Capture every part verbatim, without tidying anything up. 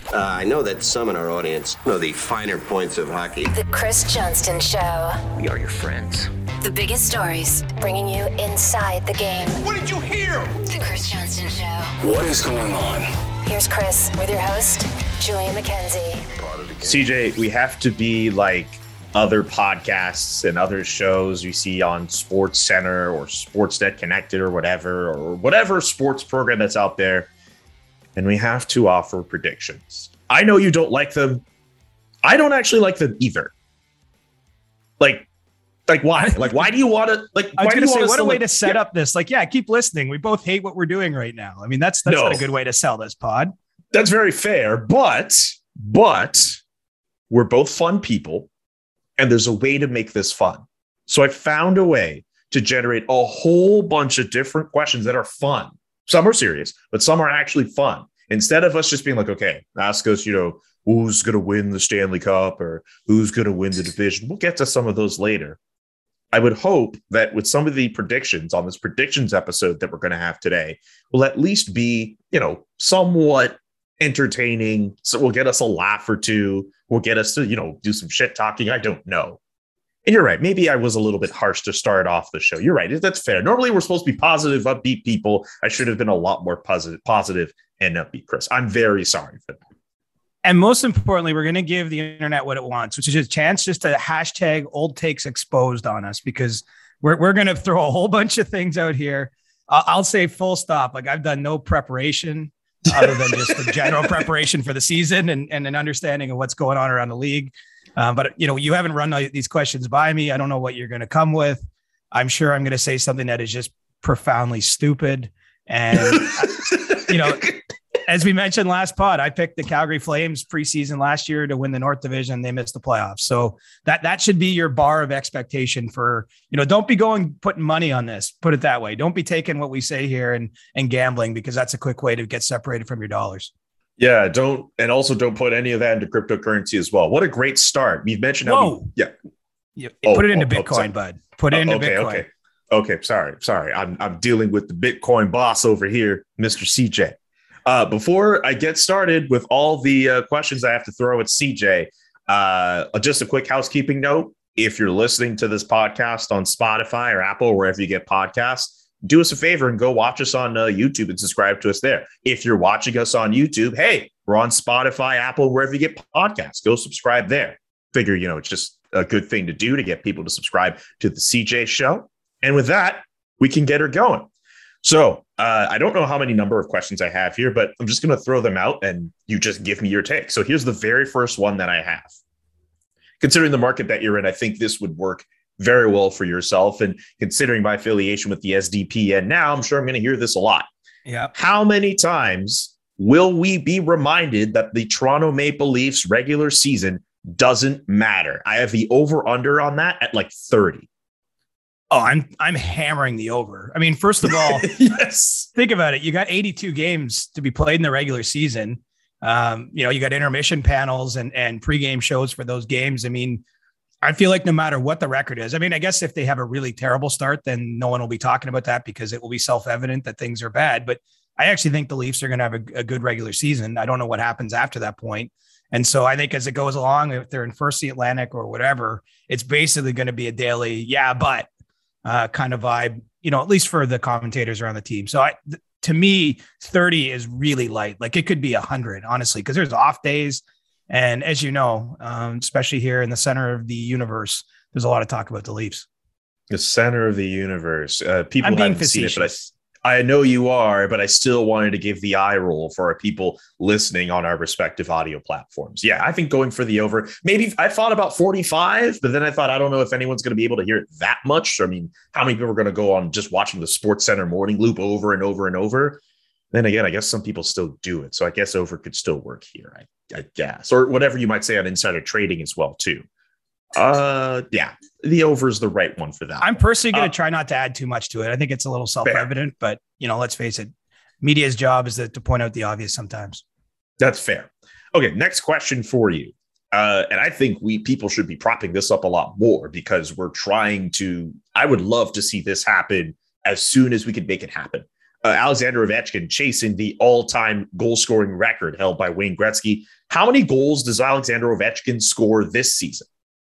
Uh, I know that some in our audience know the finer points of hockey. The Chris Johnston Show. We are your friends. The biggest stories, bringing you inside the game. What did you hear? The Chris Johnston Show. What is going on? Here's Chris with your host, Julia McKenzie. C J, we have to be like other podcasts and other shows you see on Sports Center or Sportsnet Connected or whatever, or whatever sports program that's out there. And we have to offer predictions. I know you don't like them. I don't actually like them either. Like, like why? Like, why do you want to? Like, I was going to say, what a way like, to set yeah. up this. Like, yeah, keep listening. We both hate what we're doing right now. I mean, that's that's No. not a good way to sell this pod. That's very fair, but but we're both fun people, and there's a way to make this fun. So I found a way to generate a whole bunch of different questions that are fun. Some are serious, but some are actually fun. Instead of us just being like, okay, ask us, you know, who's going to win the Stanley Cup or who's going to win the division. We'll get to some of those later. I would hope that with some of the predictions on this predictions episode that we're going to have today will at least be, you know, somewhat entertaining. So we'll get us a laugh or two. We'll get us to, you know, do some shit talking. I don't know. And you're right. Maybe I was a little bit harsh to start off the show. You're right. That's fair. Normally, we're supposed to be positive, upbeat people. I should have been a lot more positive, positive and upbeat, Chris. I'm very sorry for that. And most importantly, we're going to give the internet what it wants, which is a chance just to hashtag old takes exposed on us, because we're, we're going to throw a whole bunch of things out here. Uh, I'll say full stop. Like, I've done no preparation other than just the general preparation for the season and, and an understanding of what's going on around the league. Um, but, you know, you haven't run these questions by me. I don't know what you're going to come with. I'm sure I'm going to say something that is just profoundly stupid. And, you know, as we mentioned last pod, I picked the Calgary Flames preseason last year to win the North Division. They missed the playoffs. So that, that should be your bar of expectation for, you know, don't be going, putting money on this, put it that way. Don't be taking what we say here and, and gambling, because that's a quick way to get separated from your dollars. Yeah, don't, and also don't put any of that into cryptocurrency as well. What a great start. We've mentioned how Whoa. we, yeah. You, Oh, put it into oh, oh, sorry. Bitcoin, bud. Put it into Oh, okay, Bitcoin. okay. Okay, sorry, sorry. I'm I'm dealing with the Bitcoin boss over here, Mister C J. Uh, before I get started with all the uh, questions I have to throw at C J, uh, just a quick housekeeping note. If you're listening to this podcast on Spotify or Apple, wherever you get podcasts, do us a favor and go watch us on uh, YouTube and subscribe to us there. If you're watching us on YouTube, hey, we're on Spotify, Apple, wherever you get podcasts. Go subscribe there. Figure, you know, it's just a good thing to do to get people to subscribe to the C J Show. And with that, we can get her going. So uh, I don't know how many number of questions I have here, but I'm just going to throw them out and you just give me your take. So here's the very first one that I have. Considering the market that you're in, I think this would work very well for yourself. And considering my affiliation with the S D P N now, I'm sure I'm going to hear this a lot. Yeah. How many times will we be reminded that the Toronto Maple Leafs regular season doesn't matter? I have the over under on that at like thirty. Oh, I'm I'm hammering the over. I mean, first of all, yes. Think about it. You got eighty-two games to be played in the regular season. Um, you know, you got intermission panels and and pregame shows for those games. I mean, I feel like no matter what the record is, I mean, I guess if they have a really terrible start, then no one will be talking about that because it will be self-evident that things are bad. But I actually think the Leafs are going to have a, a good regular season. I don't know what happens after that point. And so I think as it goes along, if they're in first the Atlantic or whatever, it's basically going to be a daily, yeah, but uh, kind of vibe, you know, at least for the commentators around the team. So I, th- to me, thirty is really light. Like it could be a hundred, honestly, because there's off days. And as you know, um, especially here in the center of the universe, there's a lot of talk about the Leafs. The center of the universe. Uh, people I'm being haven't seen it, but I, facetious. I know you are, but I still wanted to give the eye roll for our people listening on our respective audio platforms. Yeah, I think going for the over. Maybe I thought about forty-five, but then I thought, I don't know if anyone's going to be able to hear it that much. I mean, how many people are going to go on just watching the Sports Center morning loop over and over and over? Then again, I guess some people still do it. So I guess over could still work here, I, I guess. Or whatever you might say on insider trading as well, too. Uh, yeah, the over is the right one for that. I'm personally going to Uh, try not to add too much to it. I think it's a little self-evident, but you know, let's face it, media's job is to, to point out the obvious sometimes. That's fair. Okay, next question for you. Uh, and I think we people should be propping this up a lot more because we're trying to, I would love to see this happen as soon as we can make it happen. Uh, Alexander Ovechkin chasing the all-time goal-scoring record held by Wayne Gretzky. How many goals does Alexander Ovechkin score this season?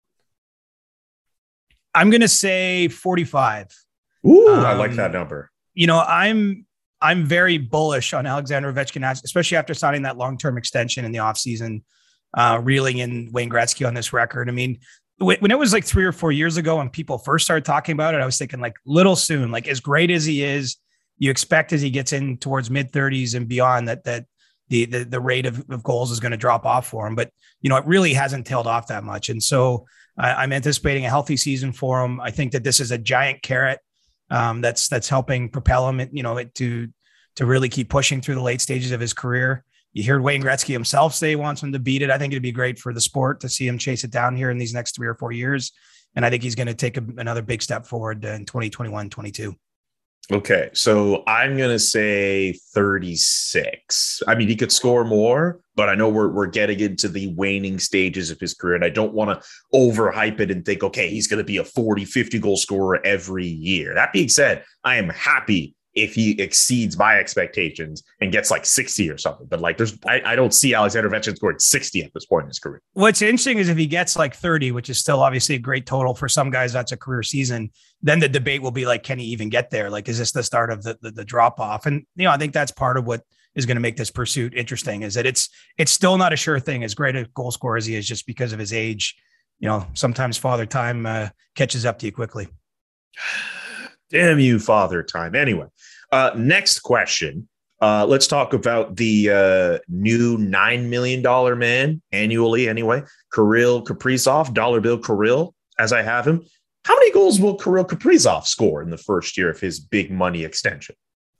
I'm going to say forty-five. Ooh, um, I like that number. You know, I'm I'm very bullish on Alexander Ovechkin, especially after signing that long-term extension in the offseason, uh, reeling in Wayne Gretzky on this record. I mean, when it was like three or four years ago when people first started talking about it, I was thinking like little soon, like as great as he is, you expect as he gets in towards mid thirties and beyond that, that the, the, the rate of, of goals is going to drop off for him. But, you know, it really hasn't tailed off that much. And so I, I'm anticipating a healthy season for him. I think that this is a giant carrot um, that's, that's helping propel him, you know, to, to really keep pushing through the late stages of his career. You heard Wayne Gretzky himself say he wants him to beat it. I think it'd be great for the sport to see him chase it down here in these next three or four years. And I think he's going to take a, another big step forward in twenty twenty-one, twenty-two. Okay, so I'm going to say thirty-six. I mean, he could score more, but I know we're we're getting into the waning stages of his career, and I don't want to overhype it and think, okay, he's going to be a forty, fifty goal scorer every year. That being said, I am happy if he exceeds my expectations and gets like sixty or something. But like, there's, I, I don't see Alexander Ovechkin scoring sixty at this point in his career. What's interesting is if he gets like thirty, which is still obviously a great total for some guys, that's a career season. Then the debate will be like, can he even get there? Like, is this the start of the, the, the drop off? And, you know, I think that's part of what is going to make this pursuit interesting is that it's, it's still not a sure thing as great a goal scorer as he is just because of his age. You know, sometimes father time uh, catches up to you quickly. Damn you, father time. Anyway, uh, next question. Uh, let's talk about the uh, new nine million dollars man annually anyway, Kirill Kaprizov, dollar bill Kirill, as I have him. How many goals will Kirill Kaprizov score in the first year of his big money extension?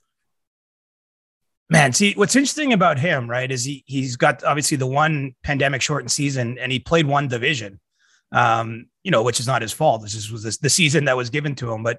Man, see, what's interesting about him, right, is he, he's got obviously the one pandemic shortened season and he played one division, um, you know, which is not his fault. This is, was this, the season that was given to him. But,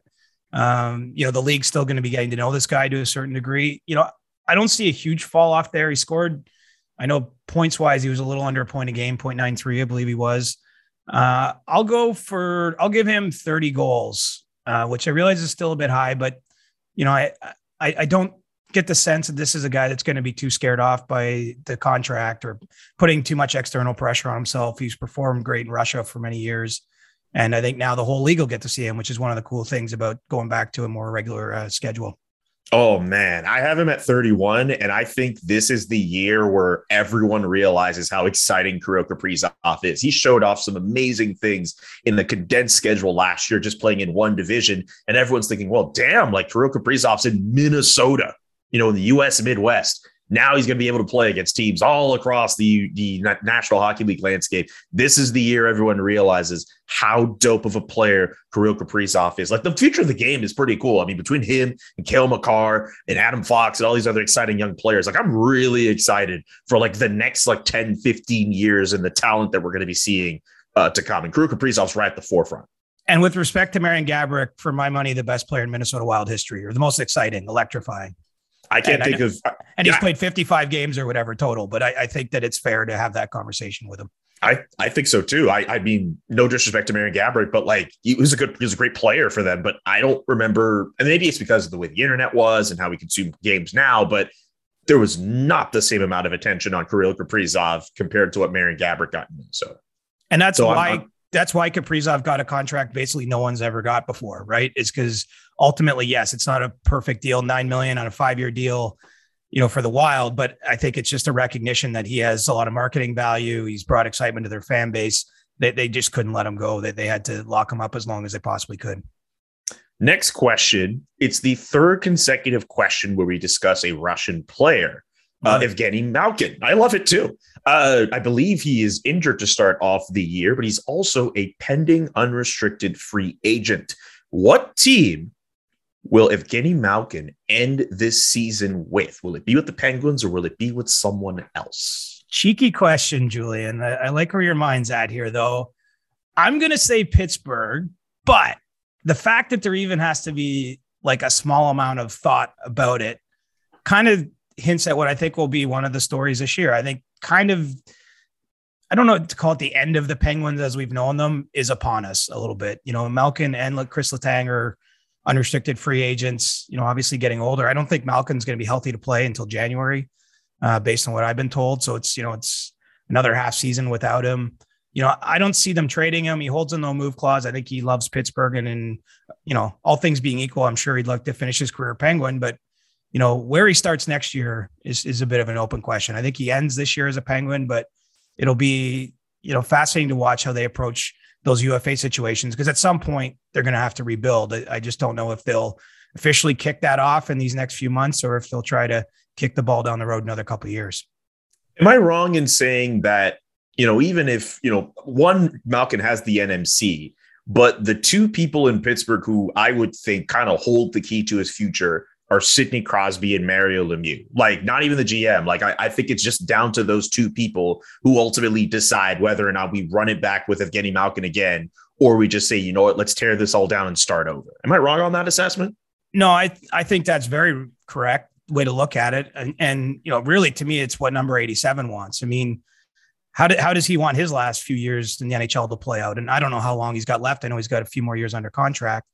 um, you know, the league's still going to be getting to know this guy to a certain degree. You know, I don't see a huge fall off there. He scored, I know points wise, he was a little under a point a game, zero point nine three, I believe he was. Uh, I'll go for, I'll give him thirty goals, uh, which I realize is still a bit high, but you know, I, I, I don't get the sense that this is a guy that's going to be too scared off by the contract or putting too much external pressure on himself. He's performed great in Russia for many years. And I think now the whole league will get to see him, which is one of the cool things about going back to a more regular uh, schedule. Oh, man, I have him at thirty-one, and I think this is the year where everyone realizes how exciting Kirill Kaprizov is. He showed off some amazing things in the condensed schedule last year, just playing in one division, and everyone's thinking, well, damn, like Kirill Kaprizov's in Minnesota, you know, in the U S Midwest. Now he's going to be able to play against teams all across the, the National Hockey League landscape. This is the year everyone realizes how dope of a player Kirill Kaprizov is. Like, the future of the game is pretty cool. I mean, between him and Cale Makar and Adam Fox and all these other exciting young players, like, I'm really excited for like the next like ten, fifteen years and the talent that we're going to be seeing uh, to come. And Kirill Kaprizov's right at the forefront. And with respect to Marian Gaborik, for my money, the best player in Minnesota Wild history, or the most exciting, electrifying. I can't and think I know, of, and yeah. he's played fifty-five games or whatever total, but I, I think that it's fair to have that conversation with him. I, I think so too. I, I mean, no disrespect to Marian Gaborik, but like, he was a good, he was a great player for them, but I don't remember, and maybe it's because of the way the internet was and how we consume games now, but there was not the same amount of attention on Kirill Kaprizov compared to what Marian Gaborik got in Minnesota. And that's so why, I'm, I'm, that's why Kaprizov got a contract basically no one's ever got before, right? It's because ultimately, yes, it's not a perfect deal, nine million on a five-year deal, you know, for the Wild, but I think it's just a recognition that he has a lot of marketing value. He's brought excitement to their fan base. They, they just couldn't let him go. They, they had to lock him up as long as they possibly could. Next question. It's the third consecutive question where we discuss a Russian player, uh, Evgeny Malkin. I love it too. Uh, I believe he is injured to start off the year, but he's also a pending unrestricted free agent. What team will Evgeny Malkin end this season with? Will it be with the Penguins or will it be with someone else? Cheeky question, Julian. I, I like where your mind's at here, though. I'm going to say Pittsburgh, but the fact that there even has to be like a small amount of thought about it kind of hints at what I think will be one of the stories this year. I think kind of, I don't know what to call it, the end of the Penguins as we've known them is upon us a little bit. You know, Malkin and Chris Letang are unrestricted free agents, you know, obviously getting older. I don't think Malkin's going to be healthy to play until January, uh, based on what I've been told. So it's, you know, it's another half season without him. You know, I don't see them trading him. He holds a no move clause. I think he loves Pittsburgh, and, and, you know, all things being equal, I'm sure he'd like to finish his career Penguin, but you know, where he starts next year is, is a bit of an open question. I think he ends this year as a Penguin, but it'll be, you know, fascinating to watch how they approach those U F A situations, because at some point they're going to have to rebuild. I, I just don't know if they'll officially kick that off in these next few months or if they'll try to kick the ball down the road another couple of years. Am I wrong in saying that, you know, even if, you know, one, Malkin has the N M C, but the two people in Pittsburgh who I would think kind of hold the key to his future are Sidney Crosby and Mario Lemieux. Like, not even the G M. Like, I, I think it's just down to those two people who ultimately decide whether or not we run it back with Evgeny Malkin again, or we just say, you know what, let's tear this all down and start over. Am I wrong on that assessment? No, I I think that's very correct way to look at it. And, and you know, really, to me, it's what number eighty-seven wants. I mean, how did, how does he want his last few years in the N H L to play out? And I don't know how long he's got left. I know he's got a few more years under contract.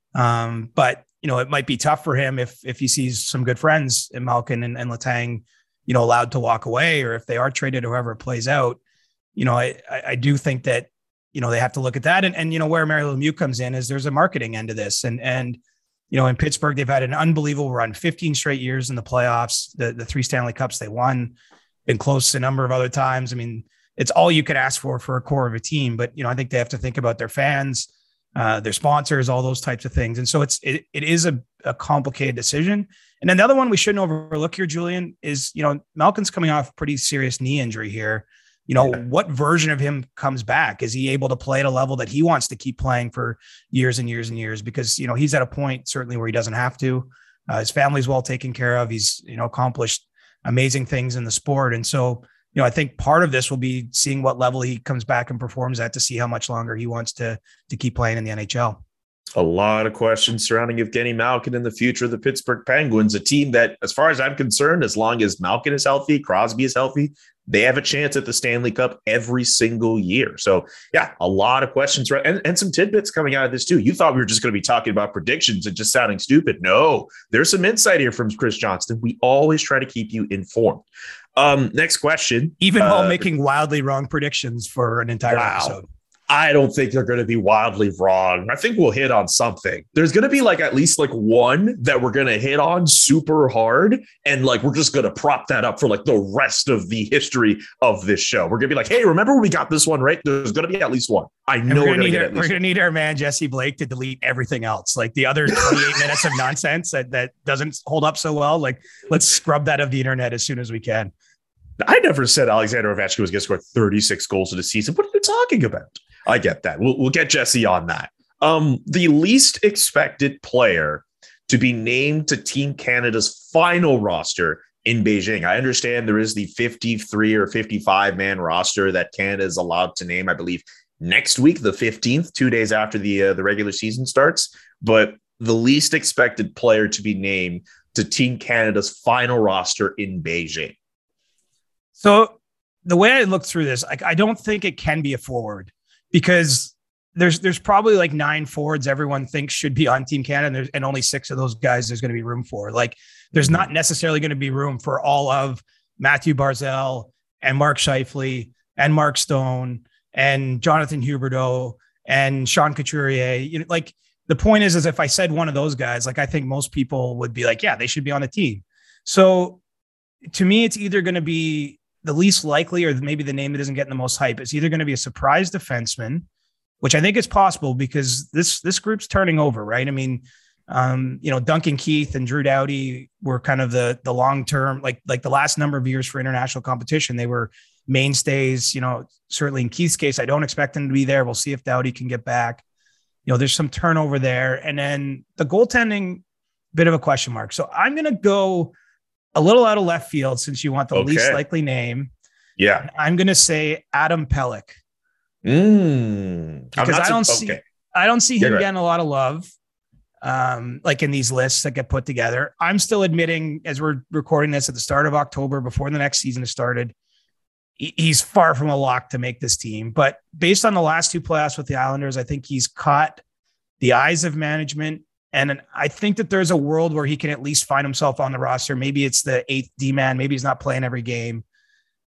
Um, but you know, it might be tough for him if if he sees some good friends in Malkin and, and Letang, you know, allowed to walk away, or if they are traded, or however it plays out. You know, I I do think that, you know, they have to look at that. And, and you know, where Mario Lemieux comes in is there's a marketing end to this. And, and you know, in Pittsburgh, they've had an unbelievable run, fifteen straight years in the playoffs, the, the three Stanley Cups they won, been close a number of other times. I mean, it's all you could ask for for a core of a team. But, you know, I think they have to think about their fans, uh, their sponsors, all those types of things. And so it's, it, it is a, a complicated decision. And then the other one we shouldn't overlook here, Julian, is, you know, Malkin's coming off a pretty serious knee injury here. You know, yeah. What version of him comes back? Is he able to play at a level that he wants to keep playing for years and years and years? Because, you know, he's at a point certainly where he doesn't have to. Uh, his family's well taken care of. He's, you know, accomplished amazing things in the sport. And so, you know, I think part of this will be seeing what level he comes back and performs at to see how much longer he wants to to keep playing in the N H L. A lot of questions surrounding Evgeny Malkin and the future of the Pittsburgh Penguins, a team that, as far as I'm concerned, as long as Malkin is healthy, Crosby is healthy, they have a chance at the Stanley Cup every single year. So, yeah, a lot of questions and, and some tidbits coming out of this, too. You thought we were just going to be talking about predictions and just sounding stupid. No, there's some insight here from Chris Johnston. We always try to keep you informed. Um, next question. Even while uh, making wildly wrong predictions for an entire wow. episode. I don't think they're going to be wildly wrong. I think we'll hit on something. There's going to be like at least like one that we're going to hit on super hard. And like, we're just going to prop that up for like the rest of the history of this show. We're going to be like, hey, remember when we got this one right? There's going to be at least one. I know we're we're going to get our, at least We're going to need our man, Jesse Blake, to delete everything else. Like the other twenty-eight minutes of nonsense that, that doesn't hold up so well. Like, let's scrub that of the internet as soon as we can. I never said Alexander Ovechkin was going to score thirty-six goals in a season. What are you talking about? I get that. We'll, we'll get Jesse on that. Um, the least expected player to be named to Team Canada's final roster in Beijing. I understand there is the fifty-three or fifty-five man roster that Canada is allowed to name, I believe, next week, the fifteenth, two days after the uh, the regular season starts. But the least expected player to be named to Team Canada's final roster in Beijing. So the way I look through this, I, I don't think it can be a forward, because there's there's probably like nine forwards everyone thinks should be on Team Canada, and, there's, and only six of those guys there's going to be room for. Like, there's not necessarily going to be room for all of Matthew Barzal and Mark Scheifele and Mark Stone and Jonathan Huberdeau and Sean Couturier. You know, like, the point is, is if I said one of those guys, like, I think most people would be like, yeah, they should be on the team. So to me, it's either going to be the least likely, or maybe the name that isn't getting the most hype. It's either going to be a surprise defenseman, which I think is possible because this, this group's turning over, right? I mean, um, you know, Duncan Keith and Drew Doughty were kind of the, the long-term, like, like the last number of years for international competition, they were mainstays. You know, certainly in Keith's case, I don't expect him to be there. We'll see if Doughty can get back. You know, there's some turnover there. And then the goaltending, bit of a question mark. So I'm going to go a little out of left field, since you want the okay. least likely name. Yeah. I'm going to say Adam Pelech. Mm. Because I don't see, okay. I don't see him right. getting a lot of love. Um, like in these lists that get put together. I'm still admitting, as we're recording this at the start of October, before the next season has started, he's far from a lock to make this team. But based on the last two playoffs with the Islanders, I think he's caught the eyes of management. And I think that there's a world where he can at least find himself on the roster. Maybe it's the eighth D-man. Maybe he's not playing every game.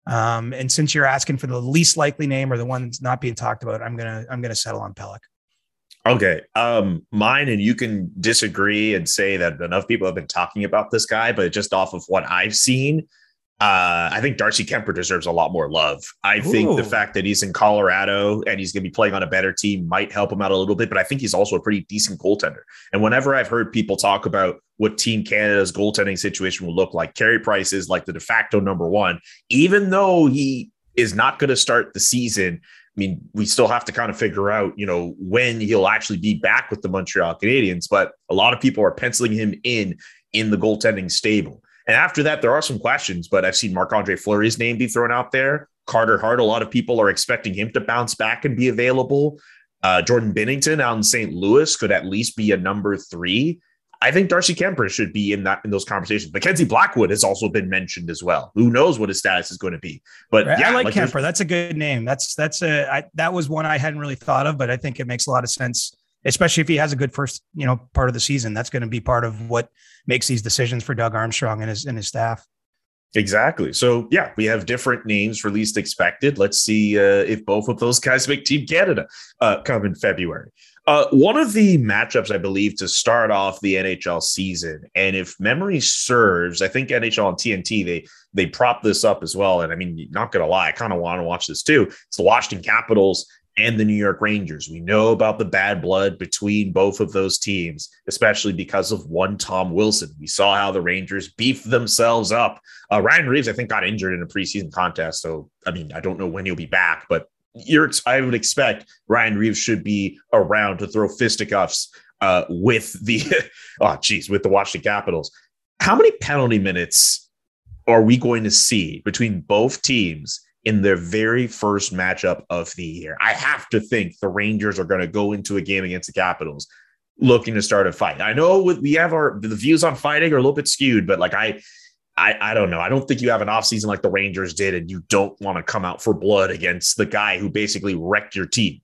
Um, and since you're asking for the least likely name or the one that's not being talked about, I'm gonna I'm gonna settle on Pelech. Okay. Um, mine, and you can disagree and say that enough people have been talking about this guy, but just off of what I've seen, uh, I think Darcy Kemper deserves a lot more love. I Ooh. think the fact that he's in Colorado and he's going to be playing on a better team might help him out a little bit, but I think he's also a pretty decent goaltender. And whenever I've heard people talk about what Team Canada's goaltending situation will look like, Carey Price is like the de facto number one, even though he is not going to start the season. I mean, we still have to kind of figure out, you know, when he'll actually be back with the Montreal Canadiens, but a lot of people are penciling him in in the goaltending stable. And after that, there are some questions, but I've seen Marc-Andre Fleury's name be thrown out there. Carter Hart, a lot of people are expecting him to bounce back and be available. Uh, Jordan Binnington out in Saint Louis could at least be a number three. I think Darcy Kemper should be in that in those conversations. Mackenzie Blackwood has also been mentioned as well. Who knows what his status is going to be? But right. yeah, I like, like Kemper. That's a good name. That's that's a I, that was one I hadn't really thought of, but I think it makes a lot of sense, especially if he has a good first, you know, part of the season. That's going to be part of what makes these decisions for Doug Armstrong and his and his staff. Exactly. So yeah, we have different names for least expected. Let's see uh, if both of those guys make Team Canada uh, come in February. Uh, one of the matchups, I believe, to start off the N H L season, and if memory serves, I think N H L and T N T, they they prop this up as well. And I mean, not going to lie, I kind of want to watch this too. It's the Washington Capitals and the New York Rangers. We know about the bad blood between both of those teams, especially because of one Tom Wilson. We saw how the Rangers beefed themselves up. Uh, Ryan Reeves, I think, got injured in a preseason contest. So, I mean, I don't know when he'll be back, but You're, I would expect Ryan Reeves should be around to throw fisticuffs uh, with the, oh, geez, with the Washington Capitals. How many penalty minutes are we going to see between both teams in their very first matchup of the year? I have to think the Rangers are going to go into a game against the Capitals looking to start a fight. I know we have our, the views on fighting are a little bit skewed, but like I, I, I don't know. I don't think you have an offseason like the Rangers did, and you don't want to come out for blood against the guy who basically wrecked your team.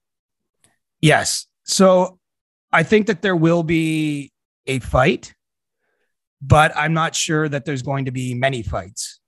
Yes. So I think that there will be a fight, but I'm not sure that there's going to be many fights.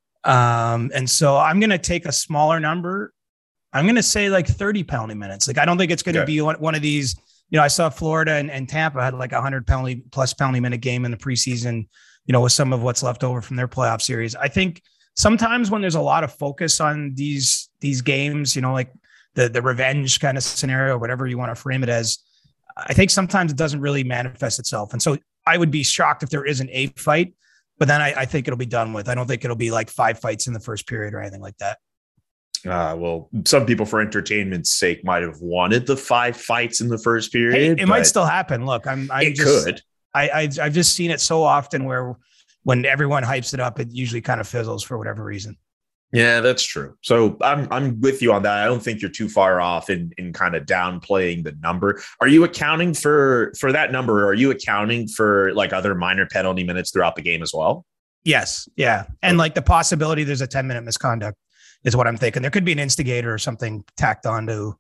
Um, and so I'm going to take a smaller number. I'm going to say like thirty penalty minutes. Like, I don't think it's going to okay. be one, one of these, you know, I saw Florida and, and Tampa had like a hundred penalty plus penalty minute game in the preseason, you know, with some of what's left over from their playoff series. I think sometimes when there's a lot of focus on these, these games, you know, like the, the revenge kind of scenario, whatever you want to frame it as, I think sometimes it doesn't really manifest itself. And so I would be shocked if there isn't a fight, but then I, I think it'll be done with. I don't think it'll be like five fights in the first period or anything like that. Uh, well, some people for entertainment's sake might have wanted the five fights in the first period. Hey, it might still happen. Look, I'm, I it just, could. I, I I've just seen it so often where when everyone hypes it up, it usually kind of fizzles for whatever reason. Yeah, that's true. So I'm I'm with you on that. I don't think you're too far off in in kind of downplaying the number. Are you accounting for for that number? Are you accounting for like other minor penalty minutes throughout the game as well? Yes. Yeah. And like the possibility there's a ten minute misconduct is what I'm thinking. There could be an instigator or something tacked onto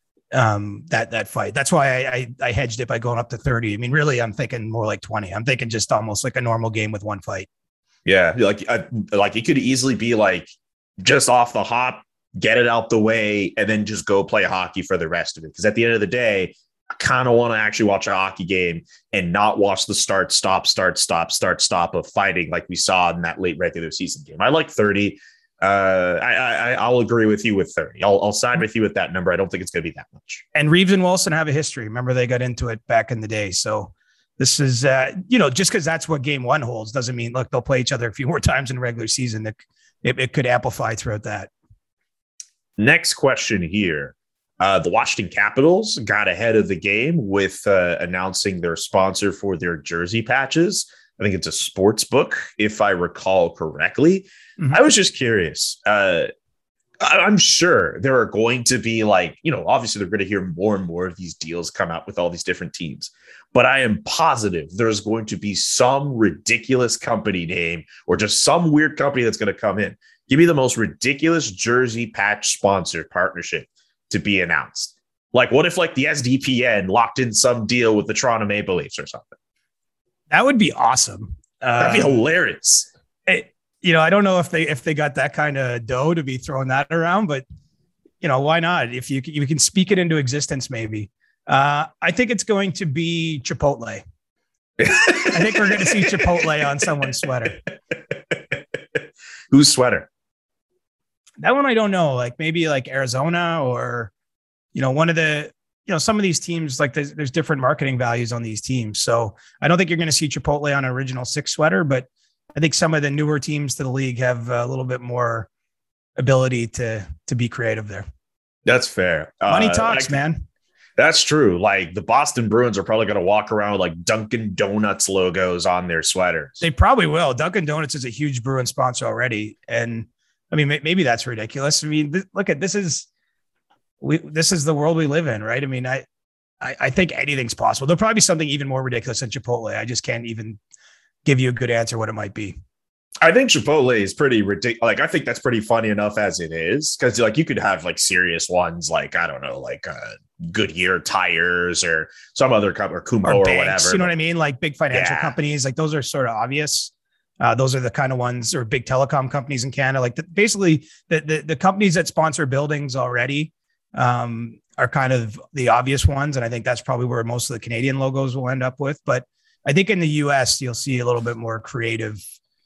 um, that, that fight. That's why I, I, I hedged it by going up to thirty. I mean, really, I'm thinking more like twenty. I'm thinking just almost like a normal game with one fight. Yeah. Like, I, like it could easily be like just off the hop, get it out the way, and then just go play hockey for the rest of it. Because at the end of the day, I kind of want to actually watch a hockey game and not watch the start, stop, start, stop, start, stop of fighting like we saw in that late regular season game. I like thirty. Uh, I, I, I'll agree with you with thirty. I'll, I'll side with you with that number. I don't think it's going to be that much. And Reeves and Wilson have a history. Remember, they got into it back in the day. So this is, uh, you know, just because that's what game one holds doesn't mean, look, they'll play each other a few more times in the regular season. It, it, it could amplify throughout that. Next question here. Uh, the Washington Capitals got ahead of the game with uh, announcing their sponsor for their jersey patches. I think it's a sports book, if I recall correctly. Mm-hmm. I was just curious. Uh, I'm sure there are going to be like, you know, obviously they're going to hear more and more of these deals come out with all these different teams. But I am positive there's going to be some ridiculous company name or just some weird company that's going to come in. Give me the most ridiculous jersey patch sponsor partnership to be announced. Like, what if like the S D P N locked in some deal with the Toronto Maple Leafs or something? That would be awesome. That'd be um, hilarious. It, you know, I don't know if they if they got that kind of dough to be throwing that around, but you know, why not? If you you can speak it into existence, maybe. Uh, I think it's going to be Chipotle. I think we're going to see Chipotle on someone's sweater. Whose sweater? That one I don't know. Like maybe like Arizona or, you know, one of the, you know, some of these teams, like there's, there's different marketing values on these teams. So I don't think you're going to see Chipotle on an original six sweater, but I think some of the newer teams to the league have a little bit more ability to to be creative there. That's fair. Money uh, talks, like, man. That's true. Like the Boston Bruins are probably going to walk around with like Dunkin' Donuts logos on their sweaters. They probably will. Dunkin' Donuts is a huge Bruin sponsor already, and I mean maybe that's ridiculous. I mean, th- look at this is we this is the world we live in, right? I mean, I I, I think anything's possible. There'll probably be something even more ridiculous than Chipotle. I just can't even give you a good answer what it might be. I think Chipotle is pretty ridiculous. Like, I think that's pretty funny enough as it is. Cause like you could have like serious ones, like, I don't know, like uh Goodyear tires or some other company or Kumho or, or banks, whatever. You know what I mean? Like big financial Yeah. companies, like those are sort of obvious. Uh, those are the kind of ones, or big telecom companies in Canada. Like the, basically the, the, the companies that sponsor buildings already um, are kind of the obvious ones. And I think that's probably where most of the Canadian logos will end up with. But I think in the U S you'll see a little bit more creative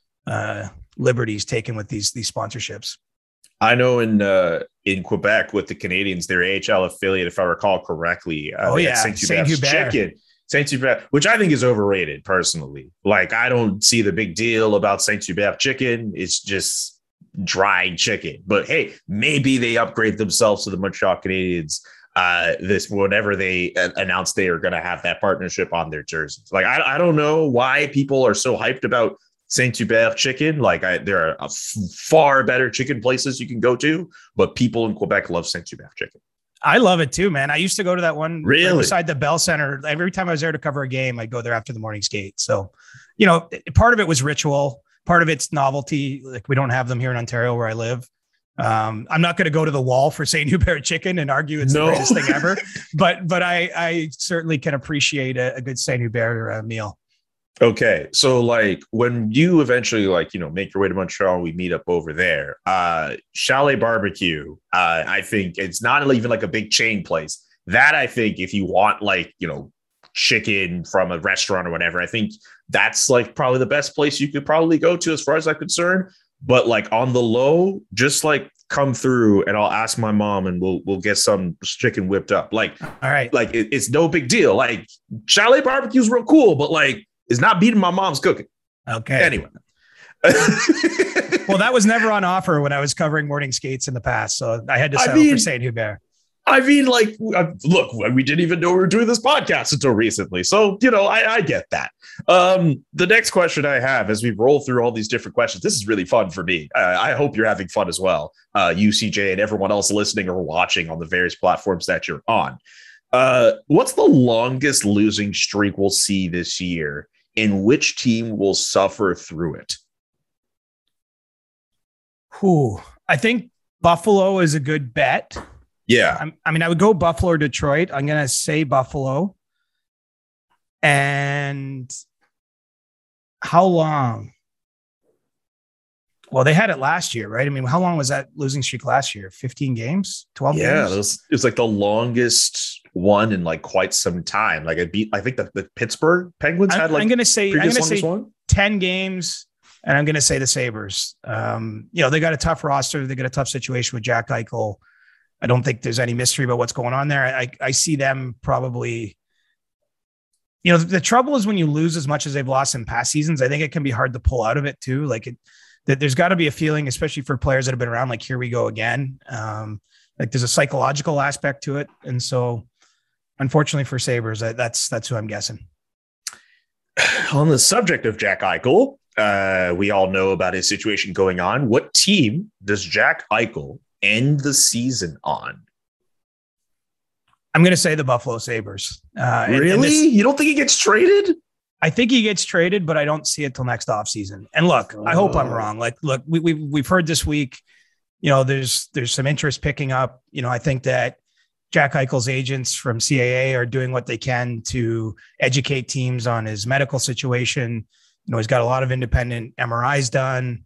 uh, liberties taken with these, these sponsorships. I know in uh, in Quebec with the Canadians, their A H L affiliate, if I recall correctly, uh, oh they yeah, had Saint-Hubert chicken, Saint-Hubert, which I think is overrated personally. Like I don't see the big deal about Saint-Hubert chicken. It's just dried chicken. But hey, maybe they upgrade themselves to the Montreal Canadiens uh, this whenever they uh, announce they are going to have that partnership on their jerseys. Like I, I don't know why people are so hyped about Saint-Hubert chicken. Like I, there are a f- far better chicken places you can go to, but people in Quebec love Saint-Hubert chicken. I love it too, man. I used to go to that one really? right beside the Bell Center. Every time I was there to cover a game, I'd go there after the morning skate. So, you know, part of it was ritual. Part of it's novelty. Like we don't have them here in Ontario where I live. Um, I'm not going to go to the wall for Saint-Hubert chicken and argue it's no. the greatest thing ever, but, but I, I certainly can appreciate a, a good Saint-Hubert uh, meal. Okay. So like when you eventually like, you know, make your way to Montreal, we meet up over there, uh, Chalet Barbecue. Uh, I think it's not even like a big chain place that I think if you want like, you know, chicken from a restaurant or whatever, I think that's like probably the best place you could probably go to as far as I'm concerned. But like on the low, just like come through and I'll ask my mom and we'll, we'll get some chicken whipped up. Like, all right. Like it, it's no big deal. Like Chalet Barbecue is real cool, but like, is not beating my mom's cooking. Okay. Anyway. Well, that was never on offer when I was covering morning skates in the past. So I had to settle I mean, for Saint-Hubert. I mean, like, look, we didn't even know we were doing this podcast until recently. So, you know, I, I get that. Um, the next question I have as we roll through all these different questions, this is really fun for me. Uh, I hope you're having fun as well. Uh, U C J and everyone else listening or watching on the various platforms that you're on. Uh, what's the longest losing streak we'll see this year? And which team will suffer through it? Who I think Buffalo is a good bet. Yeah. I'm, I mean, I would go Buffalo or Detroit. I'm going to say Buffalo. And how long? Well, they had it last year, right? I mean, how long was that losing streak last year? fifteen games, twelve yeah, games? Yeah, it was, it was like the longest one in like quite some time. Like it beat, I think the, the Pittsburgh Penguins I'm, had like I'm going to say, I'm going to say one. ten games, and I'm going to say the Sabres. Um, you know, they got a tough roster. They got a tough situation with Jack Eichel. I don't think there's any mystery about what's going on there. I, I see them probably, you know, the, the trouble is when you lose as much as they've lost in past seasons, I think it can be hard to pull out of it too. Like it, that there's got to be a feeling, especially for players that have been around, like, here we go again. Um, like there's a psychological aspect to it. And so unfortunately for Sabres, I, that's, that's who I'm guessing. On the subject of Jack Eichel, uh, we all know about his situation going on. What team does Jack Eichel end the season on? I'm going to say the Buffalo Sabres. Uh, really? and, and this, you don't think he gets traded? I think he gets traded, but I don't see it till next offseason. And look, oh. I hope I'm wrong. Like, look, we, we, we've heard this week, you know, there's, there's some interest picking up. You know, I think that Jack Eichel's agents from C A A are doing what they can to educate teams on his medical situation. You know, he's got a lot of independent M R Is done.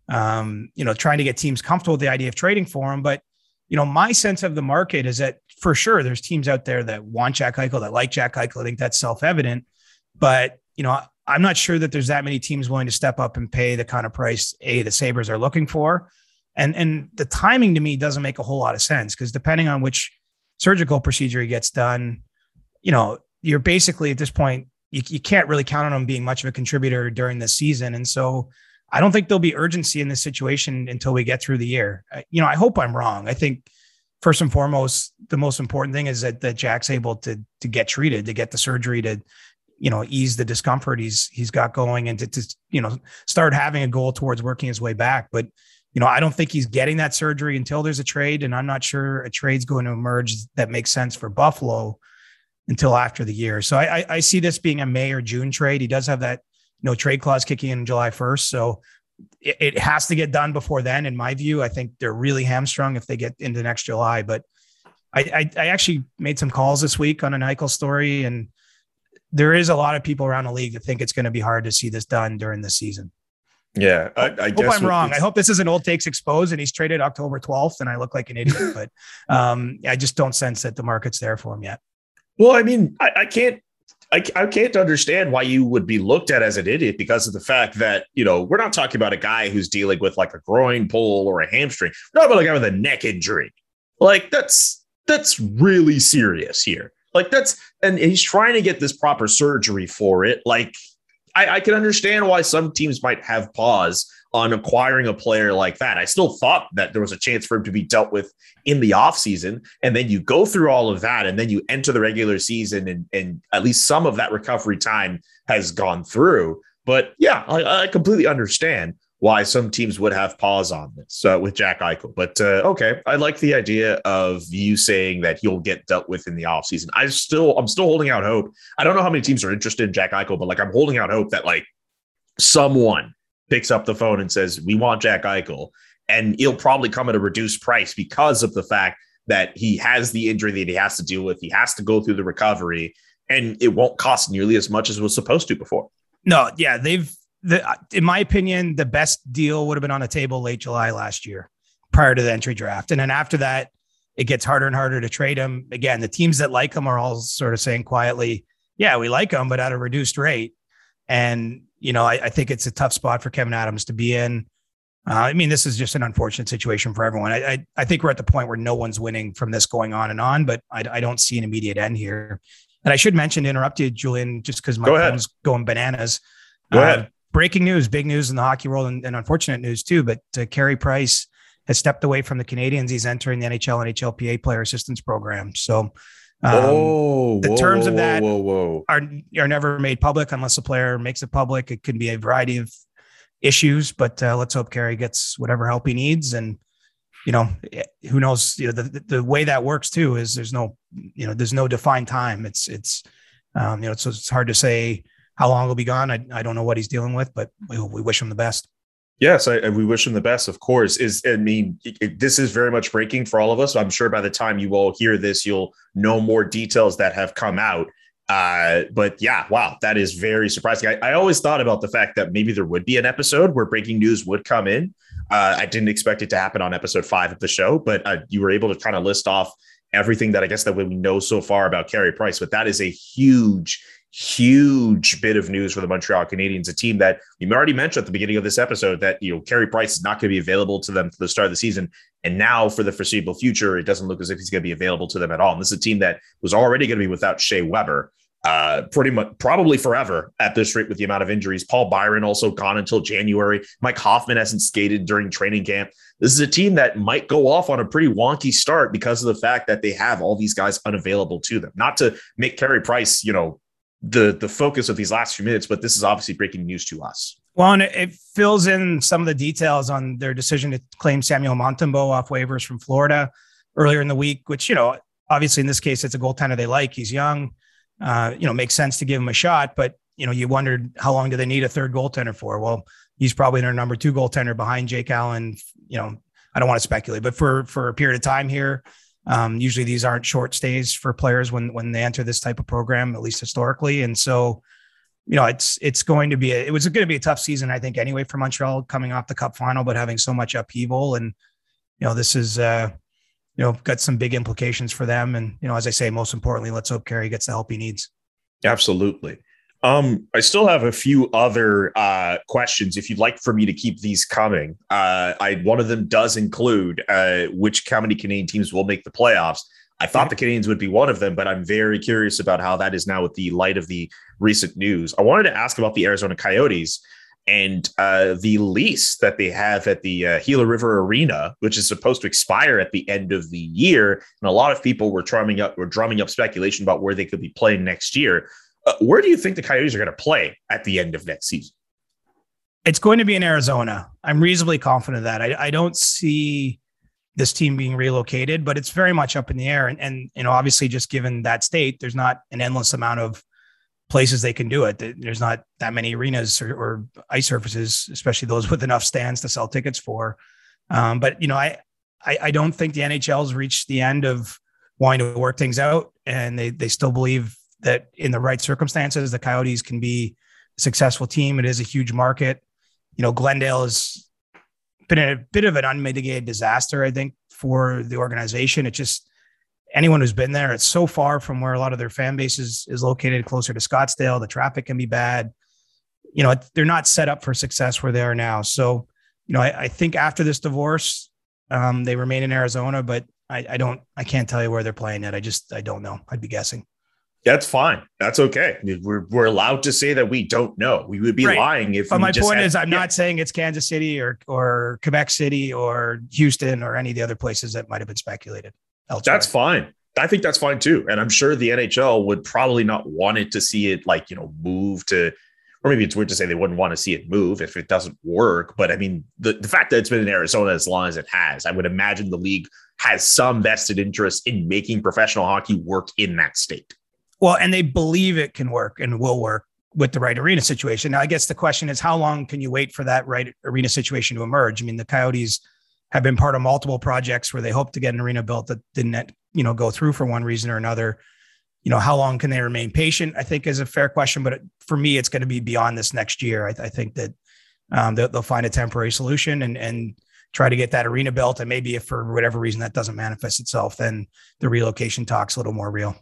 um, you know, trying to get teams comfortable with the idea of trading for him. But, you know, my sense of the market is that for sure there's teams out there that want Jack Eichel, that like Jack Eichel. I think that's self-evident. But, you know, I'm not sure that there's that many teams willing to step up and pay the kind of price A, the Sabres are looking for. And, and the timing to me doesn't make a whole lot of sense, because depending on which surgical procedure he gets done, you know, you're basically at this point, you, you can't really count on him being much of a contributor during the season. And so I don't think there'll be urgency in this situation until we get through the year. You know, I hope I'm wrong. I think first and foremost, the most important thing is that, that Jack's able to, to get treated, to get the surgery, to, you know, ease the discomfort he's, he's got going, and to, to, you know, start having a goal towards working his way back. But, you know, I don't think he's getting that surgery until there's a trade. And I'm not sure a trade's going to emerge that makes sense for Buffalo until after the year. So I, I, I see this being a May or June trade. He does have that no trade clause kicking in July first. So it, it has to get done before then. In my view, I think they're really hamstrung if they get into next July. But I, I, I actually made some calls this week on an Eichel story, and there is a lot of people around the league that think it's going to be hard to see this done during the season. Yeah, I, I, I guess hope I'm wrong. I hope this isn't old takes exposed and he's traded October twelfth and I look like an idiot, but um, I just don't sense that the market's there for him yet. Well, I mean, I, I can't, I, I can't understand why you would be looked at as an idiot because of the fact that, you know, we're not talking about a guy who's dealing with like a groin pull or a hamstring. We're talking about a guy with a neck injury. Like that's, that's really serious here. Like that's, and he's trying to get this proper surgery for it. Like I, I can understand why some teams might have pause on acquiring a player like that. I still thought that there was a chance for him to be dealt with in the offseason. And then you go through all of that and then you enter the regular season and, and at least some of that recovery time has gone through. But yeah, I, I completely understand why some teams would have pause on this uh, with Jack Eichel. But uh, okay, I like the idea of you saying that he'll get dealt with in the offseason. I still, I'm still holding out hope. I don't know how many teams are interested in Jack Eichel, but like I'm holding out hope that like someone picks up the phone and says, we want Jack Eichel, and he'll probably come at a reduced price because of the fact that he has the injury that he has to deal with. He has to go through the recovery, and it won't cost nearly as much as it was supposed to before. No, yeah, they've, the, in my opinion, the best deal would have been on the table late July last year prior to the entry draft. And then after that, it gets harder and harder to trade him. Again, the teams that like him are all sort of saying quietly, yeah, we like him, but at a reduced rate. And, you know, I, I think it's a tough spot for Kevyn Adams to be in. Uh, I mean, this is just an unfortunate situation for everyone. I, I I think we're at the point where no one's winning from this going on and on, but I, I don't see an immediate end here. And I should mention, to interrupt you, Julian, just because my Go phone's going bananas. Go uh, ahead. Breaking news, big news in the hockey world, and, and unfortunate news too. But uh, Carey Price has stepped away from the Canadiens. He's entering the N H L and H L P A player assistance program. So um, oh, the whoa, terms whoa, of that whoa, whoa. are are never made public unless a player makes it public. It could be a variety of issues, but uh, let's hope Carey gets whatever help he needs. And, you know, who knows, you know, the, the way that works too is there's no, you know, there's no defined time. It's, it's, um, you know, so it's hard to say how long he'll be gone. I, I don't know what he's dealing with, but we, we wish him the best. Yes, I, we wish him the best, of course. Is I mean, it, it, this is very much breaking for all of us. I'm sure by the time you all hear this, you'll know more details that have come out. Uh, but yeah, wow, that is very surprising. I, I always thought about the fact that maybe there would be an episode where breaking news would come in. Uh, I didn't expect it to happen on episode five of the show, but uh, you were able to kind of list off everything that I guess that we know so far about Carey Price. But that is a huge, huge bit of news for the Montreal Canadiens, a team that we already mentioned at the beginning of this episode that, you know, Carey Price is not going to be available to them for the start of the season. And now for the foreseeable future, it doesn't look as if he's going to be available to them at all. And this is a team that was already going to be without Shea Weber uh, pretty much probably forever at this rate with the amount of injuries. Paul Byron also gone until January. Mike Hoffman hasn't skated during training camp. This is a team that might go off on a pretty wonky start because of the fact that they have all these guys unavailable to them. Not to make Carey Price, you know, the the focus of these last few minutes, but this is obviously breaking news to us. Well, and it fills in some of the details on their decision to claim Samuel Montembeault off waivers from Florida earlier in the week, which, you know, obviously in this case, it's a goaltender they like. He's young, uh, you know, makes sense to give him a shot, but, you know, you wondered how long do they need a third goaltender for? Well, he's probably their number two goaltender behind Jake Allen. You know, I don't want to speculate, but for, for a period of time here, Um, usually these aren't short stays for players when, when they enter this type of program, at least historically. And so, you know, it's it's going to be a, it was going to be a tough season, I think, anyway, for Montreal coming off the Cup final, but having so much upheaval, and you know, this is uh, you know, got some big implications for them. And you know, as I say, most importantly, let's hope Carey gets the help he needs. Absolutely. Um, I still have a few other uh, questions. If you'd like for me to keep these coming, uh, I one of them does include uh, which how many Canadian teams will make the playoffs. I thought the Canadians would be one of them, but I'm very curious about how that is now with the light of the recent news. I wanted to ask about the Arizona Coyotes and uh, the lease that they have at the uh, Gila River Arena, which is supposed to expire at the end of the year. And a lot of people were drumming up, were drumming up speculation about where they could be playing next year. Uh, where do you think the Coyotes are going to play at the end of next season? It's going to be in Arizona. I'm reasonably confident of that. I, I don't see this team being relocated, but it's very much up in the air. And, and, you know, obviously just given that state, there's not an endless amount of places they can do it. There's not that many arenas or, or ice surfaces, especially those with enough stands to sell tickets for. Um, but, you know, I, I, I don't think the N H L has reached the end of wanting to work things out. And they, they still believe that in the right circumstances, the Coyotes can be a successful team. It is a huge market. You know, Glendale has been a bit of an unmitigated disaster, I think, for the organization. It just, anyone who's been there, it's so far from where a lot of their fan base is, is located, closer to Scottsdale. The traffic can be bad. You know, they're not set up for success where they are now. So, you know, I, I think after this divorce, um, they remain in Arizona, but I, I don't, I can't tell you where they're playing yet. I just, I don't know. I'd be guessing. That's fine. That's okay. We're, we're allowed to say that we don't know. We would be right. lying if. But we my just point had, is, I'm yeah. not saying it's Kansas City or or Quebec City or Houston or any of the other places that might have been speculated elsewhere. That's fine. I think that's fine too. And I'm sure the N H L would probably not want it to see it like, you know, move to, or maybe it's weird to say they wouldn't want to see it move if it doesn't work. But I mean, the, the fact that it's been in Arizona as long as it has, I would imagine the league has some vested interest in making professional hockey work in that state. Well, and they believe it can work and will work with the right arena situation. Now, I guess the question is, how long can you wait for that right arena situation to emerge? I mean, the Coyotes have been part of multiple projects where they hope to get an arena built that didn't, you know, go through for one reason or another. You know, how long can they remain patient, I think is a fair question. But for me, it's going to be beyond this next year. I, I think that um, they'll, they'll find a temporary solution and, and try to get that arena built. And maybe if for whatever reason that doesn't manifest itself, then the relocation talk's a little more real.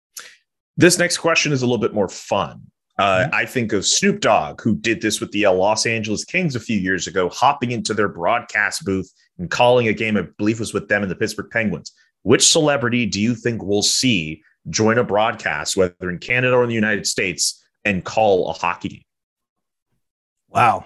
This next question is a little bit more fun. Uh, I think of Snoop Dogg, who did this with the Los Angeles Kings a few years ago, hopping into their broadcast booth and calling a game, I believe was with them and the Pittsburgh Penguins. Which celebrity do you think we'll see join a broadcast, whether in Canada or in the United States, and call a hockey game? Wow.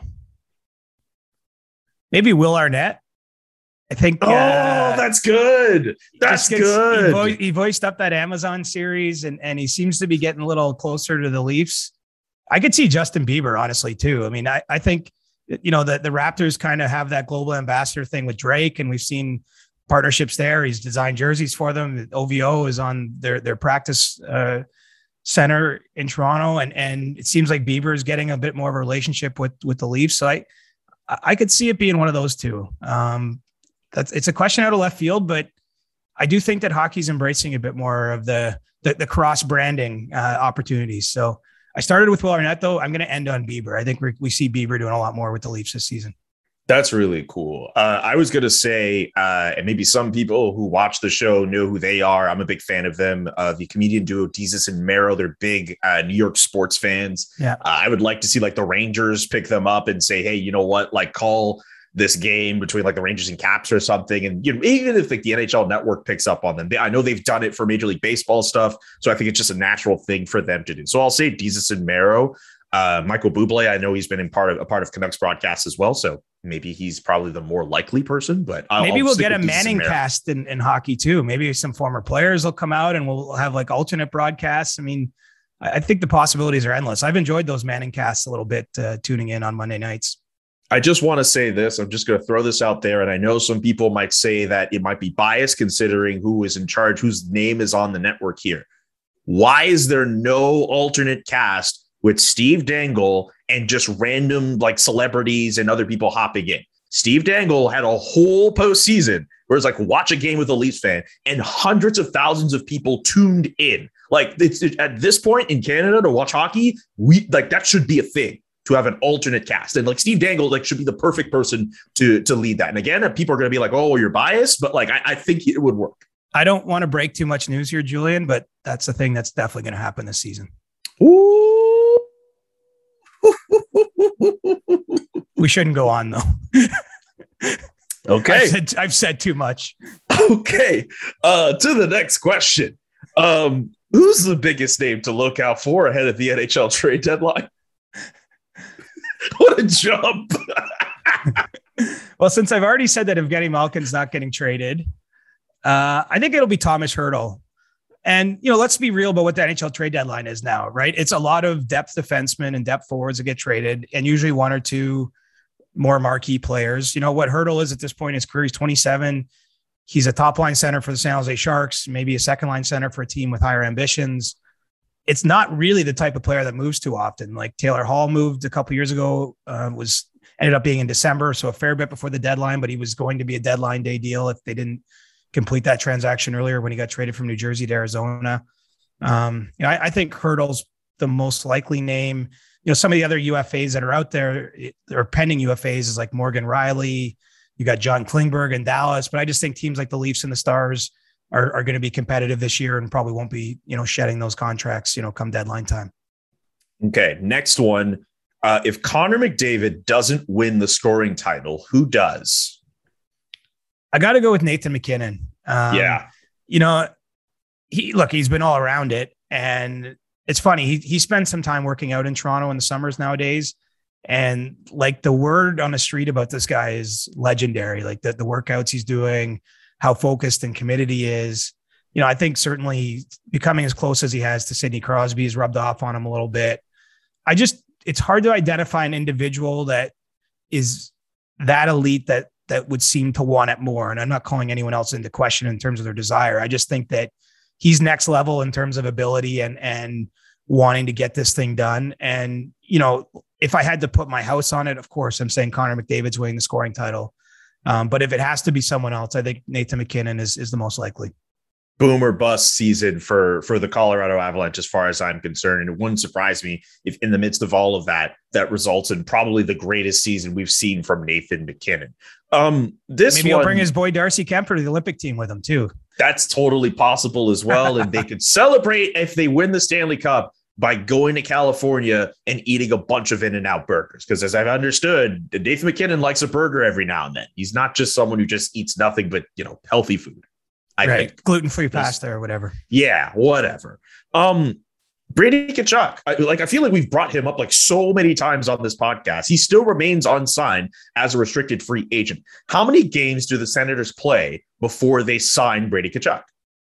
Maybe Will Arnett. I think. Oh, uh, that's good. That's gets, good. He, vo- he voiced up that Amazon series, and, and he seems to be getting a little closer to the Leafs. I could see Justin Bieber, honestly, too. I mean, I, I think, you know, the, the Raptors kind of have that global ambassador thing with Drake, and we've seen partnerships there. He's designed jerseys for them. O V O is on their, their practice uh, center in Toronto. And, and it seems like Bieber is getting a bit more of a relationship with, with the Leafs. So I, I could see it being one of those two. Um, That's it's a question out of left field, but I do think that hockey's embracing a bit more of the the, the cross branding uh, opportunities. So I started with Will Arnett, though. I'm going to end on Bieber. I think we we see Bieber doing a lot more with the Leafs this season. That's really cool. Uh, I was going to say, uh, and maybe some people who watch the show know who they are. I'm a big fan of them. Uh, the comedian duo Desus and Mero, they're big uh, New York sports fans. Yeah, uh, I would like to see like the Rangers pick them up and say, hey, you know what, like call this game between like the Rangers and Caps or something. And you know, even if like the N H L network picks up on them, they, I know they've done it for Major League Baseball stuff. So I think it's just a natural thing for them to do. So I'll say Desus and Mero. Uh, Michael Bublé, I know he's been in part of a part of Canucks broadcast as well. So maybe he's probably the more likely person, but I'll, maybe I'll we'll stick get a with Desus Manning and Mero. cast in, in hockey too. Maybe some former players will come out and we'll have like alternate broadcasts. I mean, I, I think the possibilities are endless. I've enjoyed those Manning casts a little bit, uh, tuning in on Monday nights. I just want to say this. I'm just going to throw this out there. And I know some people might say that it might be biased considering who is in charge, whose name is on the network here. Why is there no alternate cast with Steve Dangle and just random like celebrities and other people hopping in? Steve Dangle had a whole postseason where it's like watch a game with a Leafs fan and hundreds of thousands of people tuned in. Like it's it, at this point in Canada to watch hockey, we like that should be a thing to have an alternate cast. And like Steve Dangle like should be the perfect person to to lead that. And again, people are going to be like, oh, you're biased, but like I, I think it would work. I don't want to break too much news here, Julian, but that's the thing that's definitely going to happen this season. Ooh. We shouldn't go on though. Okay. I've said, I've said too much. Okay. Uh, to the next question. Um, who's the biggest name to look out for ahead of the N H L trade deadline? What a jump. Well, since I've already said that Evgeny Malkin's not getting traded, uh, I think it'll be Thomas Hertl. And, you know, let's be real about what the N H L trade deadline is now, right? It's a lot of depth defensemen and depth forwards that get traded, and usually one or two more marquee players. You know, what Hertl is at this point in his career, he's twenty-seven. He's a top line center for the San Jose Sharks, maybe a second line center for a team with higher ambitions. It's not really the type of player that moves too often. Like Taylor Hall moved a couple years ago, uh, was ended up being in December, so a fair bit before the deadline, but he was going to be a deadline day deal if they didn't complete that transaction earlier when he got traded from New Jersey to Arizona. Um, you know, I, I think Hertl's the most likely name. You know, some of the other U F As that are out there or pending U F As is like Morgan Riley. You got John Klingberg in Dallas, but I just think teams like the Leafs and the Stars are, are going to be competitive this year and probably won't be, you know, shedding those contracts, you know, come deadline time. Okay. Next one. Uh, if Connor McDavid doesn't win the scoring title, who does? I got to go with Nathan McKinnon. Um, yeah. You know, he look, he's been all around it. And it's funny. He, he spent some time working out in Toronto in the summers nowadays. And like the word on the street about this guy is legendary. Like the, the workouts he's doing, how focused and committed he is. You know, I think certainly becoming as close as he has to Sidney Crosby has rubbed off on him a little bit. I just, it's hard to identify an individual that is that elite that, that would seem to want it more. And I'm not calling anyone else into question in terms of their desire. I just think that he's next level in terms of ability and, and wanting to get this thing done. And, you know, if I had to put my house on it, of course, I'm saying Connor McDavid's winning the scoring title. Um, but if it has to be someone else, I think Nathan McKinnon is, is the most likely. Boom or bust season for, for the Colorado Avalanche, as far as I'm concerned. And it wouldn't surprise me if in the midst of all of that, that results in probably the greatest season we've seen from Nathan McKinnon. Um, this Maybe one, he'll bring his boy Darcy Kemper to the Olympic team with him too. That's totally possible as well. And they could celebrate if they win the Stanley Cup by going to California and eating a bunch of In-N-Out burgers. Because as I've understood, Nathan McKinnon likes a burger every now and then. He's not just someone who just eats nothing but, you know, healthy food. I right. think Gluten-free pasta or whatever. Yeah, whatever. Um, Brady Tkachuk, I, like I feel like we've brought him up like so many times on this podcast. He still remains unsigned as a restricted free agent. How many games do the Senators play before they sign Brady Tkachuk?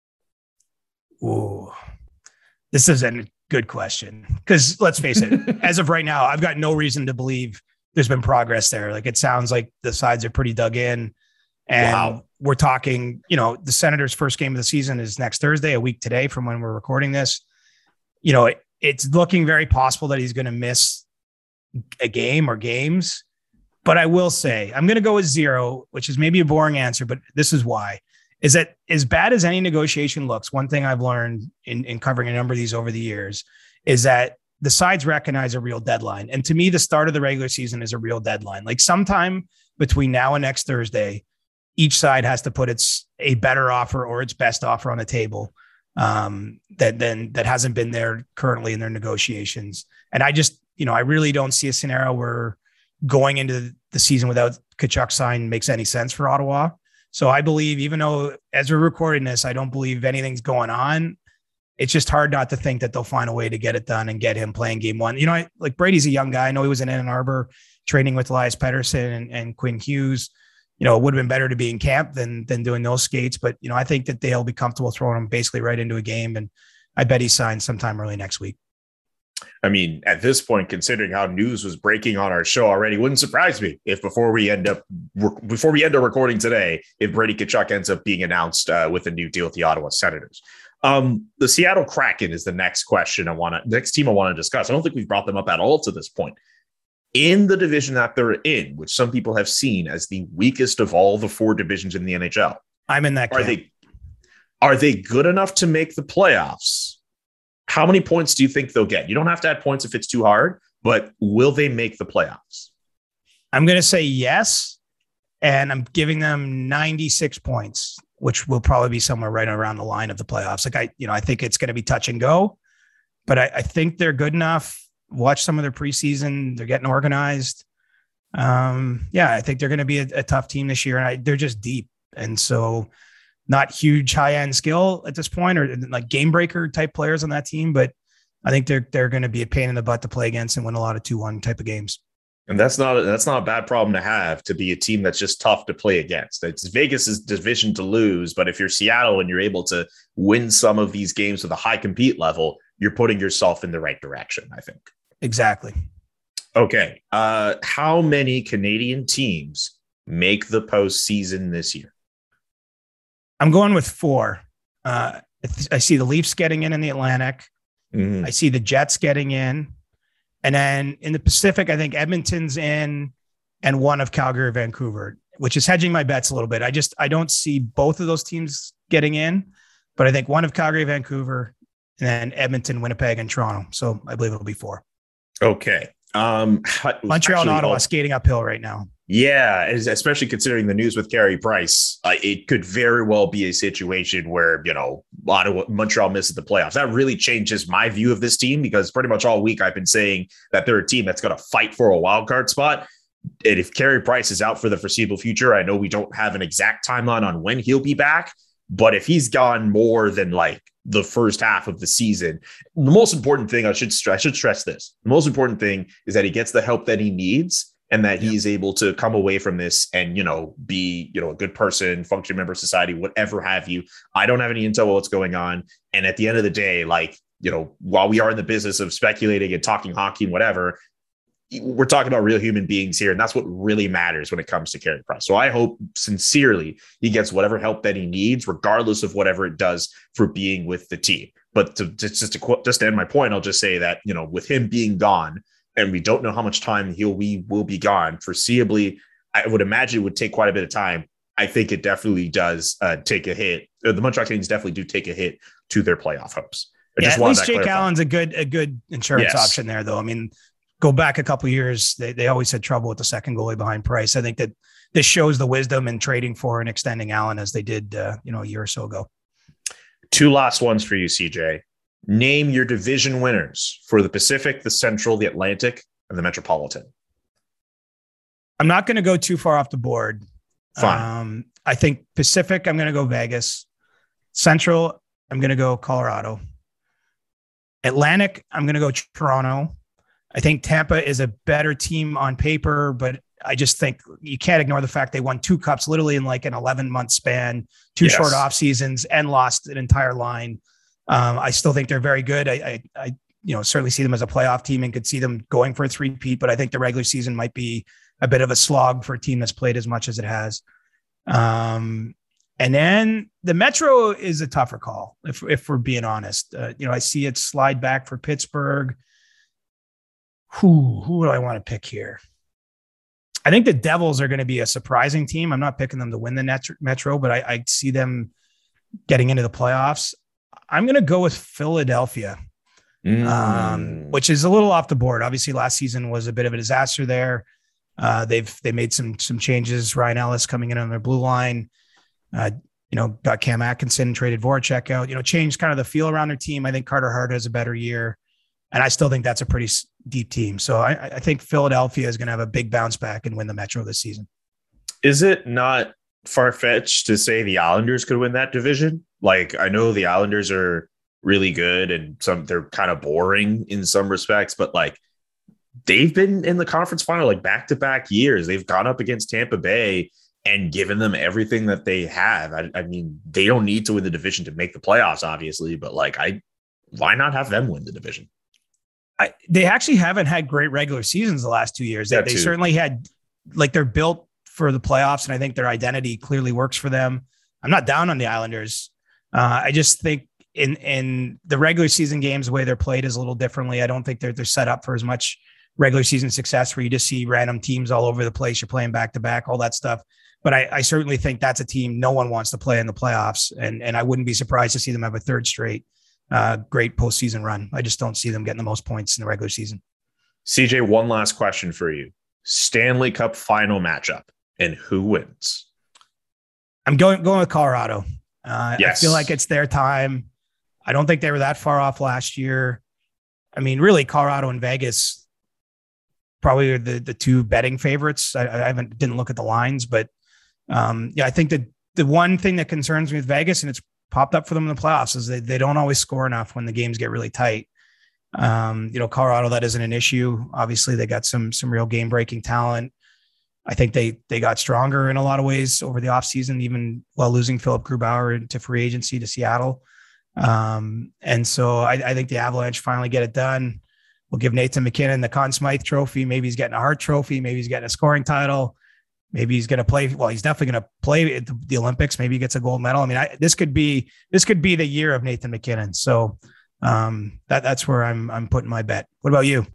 Ooh, this is a good question because let's face it, as of right now, I've got no reason to believe there's been progress there. Like it sounds like the sides are pretty dug in. And wow. We're talking, you know, the Senators' first game of the season is next Thursday, a week today from when we're recording this. You know, it, it's looking very possible that he's going to miss a game or games. But I will say, I'm going to go with zero, which is maybe a boring answer, but this is why. Is that as bad as any negotiation looks, one thing I've learned in, in covering a number of these over the years is that the sides recognize a real deadline. And to me, the start of the regular season is a real deadline. Like sometime between now and next Thursday, each side has to put its a better offer or its best offer on the table um, that then that hasn't been there currently in their negotiations. And I just, you know, I really don't see a scenario where going into the season without Tkachuk sign makes any sense for Ottawa. So I believe, even though as we're recording this, I don't believe anything's going on. It's just hard not to think that they'll find a way to get it done and get him playing game one. You know, I, like Brady's a young guy. I know he was in Ann Arbor training with Elias Pettersson and, and Quinn Hughes. You know, it would have been better to be in camp than than doing those skates. But, you know, I think that they'll be comfortable throwing him basically right into a game. And I bet he signs sometime early next week. I mean, at this point, considering how news was breaking on our show already, wouldn't surprise me if before we end up before we end up recording today, if Brady Tkachuk ends up being announced uh, with a new deal with the Ottawa Senators. Um, the Seattle Kraken is the next question I want to next team I want to discuss. I don't think we've brought them up at all to this point. in the division that they're in, which some people have seen as the weakest of all the four divisions in the N H L. I'm in that camp. Are they are they good enough to make the playoffs? How many points do you think they'll get? You don't have to add points if it's too hard, but will they make the playoffs? I'm going to say yes, and I'm giving them ninety-six points, which will probably be somewhere right around the line of the playoffs. Like I, you know, I think it's going to be touch and go, but I, I think they're good enough. Watch some of their preseason; they're getting organized. Um, yeah, I think they're going to be a, a tough team this year, and I, they're just deep, and so not huge high end skill at this point, or like game breaker type players on that team, but I think they're they're going to be a pain in the butt to play against and win a lot of two one type of games. And that's not that's not a bad problem to have, to be a team that's just tough to play against. It's Vegas's division to lose, but if you're Seattle and you're able to win some of these games with a high compete level, you're putting yourself in the right direction, I think. Exactly. Okay. Uh, how many Canadian teams make the postseason this year? I'm going with four. Uh, I see the Leafs getting in in the Atlantic. Mm. I see the Jets getting in. And then in the Pacific, I think Edmonton's in and one of Calgary or Vancouver, which is hedging my bets a little bit. I just, I don't see both of those teams getting in, but I think one of Calgary, Vancouver, and then Edmonton, Winnipeg, and Toronto. So I believe it'll be four. Okay. Um, Montreal and Ottawa all, skating uphill right now. Yeah, especially considering the news with Carey Price, uh, it could very well be a situation where, you know, Ottawa, Montreal misses the playoffs. That really changes my view of this team, because pretty much all week I've been saying that they're a team that's going to fight for a wild card spot. And if Carey Price is out for the foreseeable future, I know we don't have an exact timeline on when he'll be back, but if he's gone more than like the first half of the season, the most important thing I should stress, I should stress this. The most important thing is that he gets the help that he needs, and that he's yeah. able to come away from this and, you know, be, you know, a good person, functioning member of society, whatever have you. I don't have any intel on what's going on. And at the end of the day, like, you know, while we are in the business of speculating and talking hockey and whatever, we're talking about real human beings here. And that's what really matters when it comes to Carey Price. So I hope sincerely he gets whatever help that he needs, regardless of whatever it does for being with the team. But to, to just to just to end my point, I'll just say that, you know, with him being gone, and we don't know how much time he'll we will be gone foreseeably, I would imagine it would take quite a bit of time. I think it definitely does uh, take a hit. The Montreal Canadiens definitely do take a hit to their playoff hopes. I yeah, just at least Jake clarified. Allen's a good a good insurance yes. option there, though. I mean, go back a couple of years, they they always had trouble with the second goalie behind Price. I think that this shows the wisdom in trading for and extending Allen as they did, uh, you know, a year or so ago. Two last ones for you, C J. Name your division winners for the Pacific, the Central, the Atlantic, and the Metropolitan. I'm not going to go too far off the board. Fine. Um, I think Pacific, I'm going to go Vegas. Central, I'm going to go Colorado. Atlantic, I'm going to go Toronto. I think Tampa is a better team on paper, but I just think you can't ignore the fact they won two cups literally in like an eleven month span, two yes. short off seasons, and lost an entire line. Um, I still think they're very good. I, I, I, you know, certainly see them as a playoff team and could see them going for a three-peat, but I think the regular season might be a bit of a slog for a team that's played as much as it has. Um, and then the Metro is a tougher call, if if we're being honest. Uh, you know, I see it slide back for Pittsburgh. Who, who do I want to pick here? I think the Devils are going to be a surprising team. I'm not picking them to win the Metro, but I, I see them getting into the playoffs. I'm going to go with Philadelphia, mm. um, which is a little off the board. Obviously, last season was a bit of a disaster there. Uh, they've they made some some changes. Ryan Ellis coming in on their blue line. Uh, you know, got Cam Atkinson, traded Voracek out. You know, changed kind of the feel around their team. I think Carter Hart has a better year, and I still think that's a pretty deep team. So I, I think Philadelphia is going to have a big bounce back and win the Metro this season. Is it not far-fetched to say the Islanders could win that division? Like, I know the Islanders are really good and some they're kind of boring in some respects, but like they've been in the conference final like back-to-back years. They've gone up against Tampa Bay and given them everything that they have. I, I mean, they don't need to win the division to make the playoffs, obviously, but like, I why not have them win the division? I, they actually haven't had great regular seasons the last two years. They, they certainly had, like, they're built for the playoffs, and I think their identity clearly works for them. I'm not down on the Islanders. Uh, I just think in in the regular season games, the way they're played is a little differently. I don't think they're they're set up for as much regular season success where you just see random teams all over the place. You're playing back to back, all that stuff. But I, I certainly think that's a team no one wants to play in the playoffs. And, and I wouldn't be surprised to see them have a third straight uh, great postseason run. I just don't see them getting the most points in the regular season. C J, one last question for you. Stanley Cup final matchup, and who wins? I'm going going with Colorado. Uh, yes. I feel like it's their time. I don't think they were that far off last year. I mean, really, Colorado and Vegas probably are the, the two betting favorites. I, I haven't didn't look at the lines, but um, yeah, I think that the one thing that concerns me with Vegas, and it's popped up for them in the playoffs, is they, they don't always score enough when the games get really tight. Um, you know, Colorado, that isn't an issue. Obviously, they got some some real game breaking talent. I think they they got stronger in a lot of ways over the offseason, even while losing Philip Grubauer to free agency to Seattle. Um, and so I, I think the Avalanche finally get it done. We'll give Nathan MacKinnon the Conn Smythe trophy. Maybe he's getting a Hart trophy. Maybe he's getting a scoring title. Maybe he's going to play. Well, he's definitely going to play at the, the Olympics. Maybe he gets a gold medal. I mean, I, this could be this could be the year of Nathan MacKinnon. So um, that that's where I'm I'm putting my bet. What about you?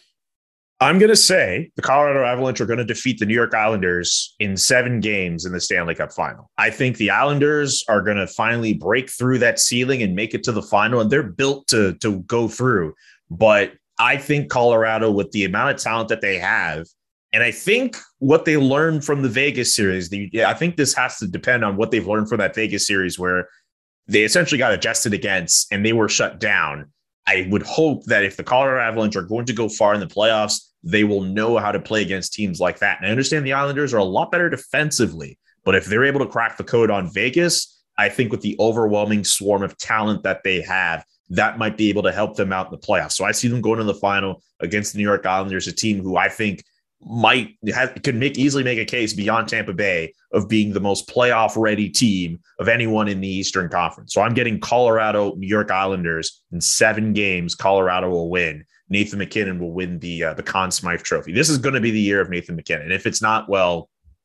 I'm going to say the Colorado Avalanche are going to defeat the New York Islanders in seven games in the Stanley Cup final. I think the Islanders are going to finally break through that ceiling and make it to the final, and they're built to, to go through. But I think Colorado, with the amount of talent that they have, and I think what they learned from the Vegas series, the, I think this has to depend on what they've learned from that Vegas series where they essentially got adjusted against and they were shut down. I would hope that if the Colorado Avalanche are going to go far in the playoffs, they will know how to play against teams like that. And I understand the Islanders are a lot better defensively, but if they're able to crack the code on Vegas, I think with the overwhelming swarm of talent that they have, that might be able to help them out in the playoffs. So I see them going to the final against the New York Islanders, a team who I think might have, could make easily make a case beyond Tampa Bay of being the most playoff ready team of anyone in the Eastern Conference. So I'm getting Colorado, New York Islanders in seven games. Colorado will win. Nathan MacKinnon will win the uh, the Conn Smythe Trophy. This is going to be the year of Nathan MacKinnon. If it's not, well,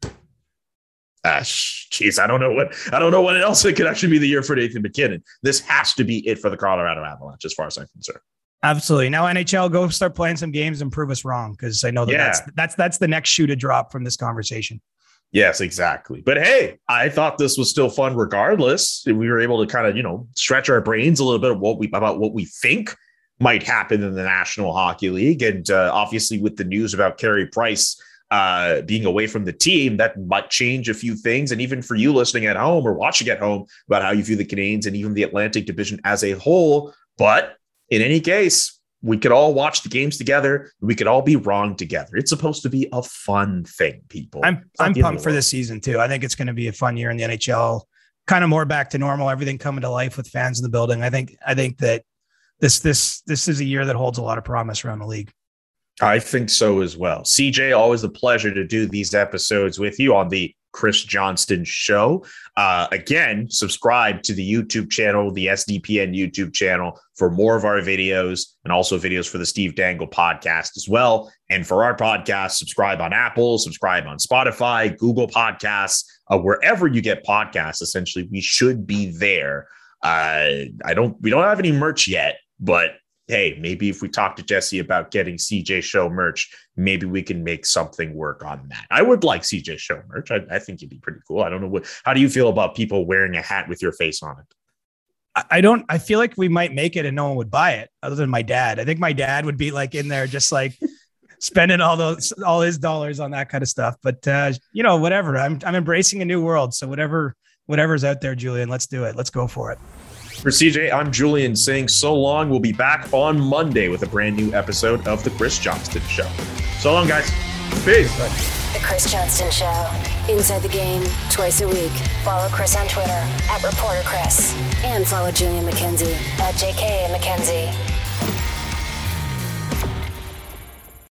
uh, geez, I don't know what I don't know what else it could actually be the year for Nathan MacKinnon. This has to be it for the Colorado Avalanche, as far as I'm concerned. Absolutely. Now, N H L, go start playing some games and prove us wrong, because I know that yeah. that's that's that's the next shoe to drop from this conversation. Yes, exactly. But hey, I thought this was still fun regardless. We were able to kind of, you know, stretch our brains a little bit of what we about what we think might happen in the National Hockey League. And uh, obviously with the news about Carey Price uh, being away from the team, that might change a few things. And even for you listening at home or watching at home about how you view the Canadiens and even the Atlantic Division as a whole. But in any case, we could all watch the games together. We could all be wrong together. It's supposed to be a fun thing, people. I'm I'm pumped for this season too. I think it's going to be a fun year in the N H L, kind of more back to normal, everything coming to life with fans in the building. I think, I think that this, this, this is a year that holds a lot of promise around the league. I think so as well. C J, always a pleasure to do these episodes with you on the Chris Johnston Show. Uh, again, subscribe to the YouTube channel, the S D P N YouTube channel, for more of our videos and also videos for the Steve Dangle podcast as well. And for our podcast, subscribe on Apple, subscribe on Spotify, Google Podcasts, uh, wherever you get podcasts. Essentially, we should be there. Uh, I don't, we don't have any merch yet, but hey, maybe if we talk to Jesse about getting C J Show merch, maybe we can make something work on that. I would like C J Show merch. I, I think it'd be pretty cool. I don't know what, how do you feel about people wearing a hat with your face on it? I don't, I feel like we might make it and no one would buy it other than my dad. I think my dad would be like in there, just like spending all those, all his dollars on that kind of stuff. But uh, you know, whatever, I'm, I'm embracing a new world. So whatever, whatever's out there, Julian, let's do it. Let's go for it. For C J, I'm Julian saying so long. We'll be back on Monday with a brand new episode of The Chris Johnston Show. So long, guys. Peace. The Chris Johnston Show. Inside the game, twice a week. Follow Chris on Twitter at Reporter Chris. And follow Julian McKenzie at J K McKenzie.